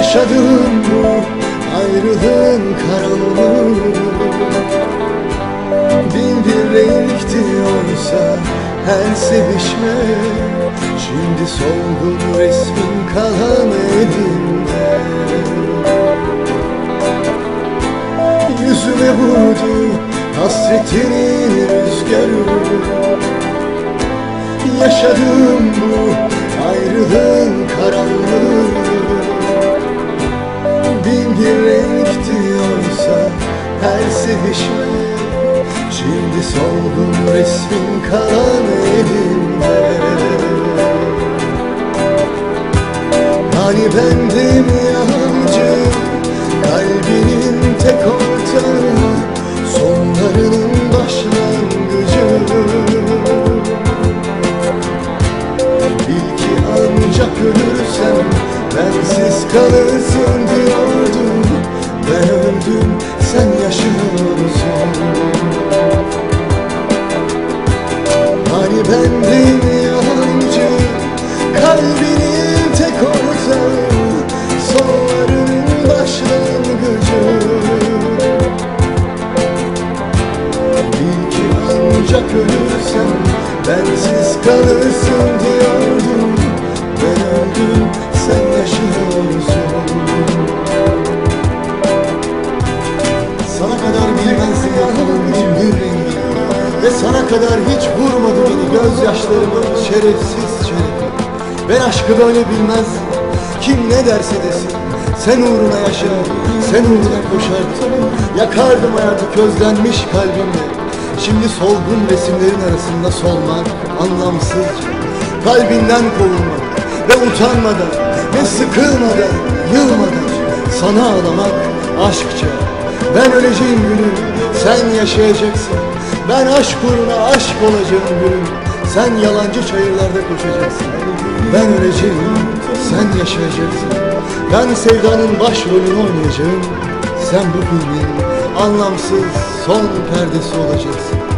Yaşadığım bu ayrılığın karanlığı bin bir renkti oysa her sevişme. Şimdi solgun resmin kalan elimde. Yüzüme vurdu hasretinin rüzgarı. Yaşadığım bu ayrılığın karanlığı bin bir renkti oysa her sevişme. Şimdi solgun resmin kalan elimde. Hani bendim yalancı, kalbinin tek ortağı, sonlarının başlangıcı. Bil ki ancak ölürsem bensiz kalırsın diyordum. Ben öldüm, sen yaşıyorsun. Hani bendim yalancı, kalbinin tek ortağı, sonlarının başlangıcı. Bil ki ancak ölürsem bensiz kalırsın diyordum. Ben öldüm, sen yaşıyorsun. Sana kadar bilmezdim yalanın bir rengi, ve sana kadar hiç vurmadı beni gözyaşlarımın şerefsiz şerefi. Ben aşkı böyle bilmezdim. Kim ne derse desin, sen uğruna yaşar, sen uğruna koşardım. Yakardım hayatı közlenmiş kalbimle. Şimdi solgun resimlerin arasında solmak anlamsızca. Kalbinden kovulmak ve utanmadan ve sıkılmadan, yılmadan sana ağlamak aşkça. Ben öleceğim günüm, sen yaşayacaksın. Ben aşk uğruna aşk olacağım günüm, sen yalancı çayırlarda koşacaksın. Ben öleceğim, sen yaşayacaksın. Ben sevdanın başrolünü oynayacağım. Sen bu filmin anlamsız son perdesi olacaksın.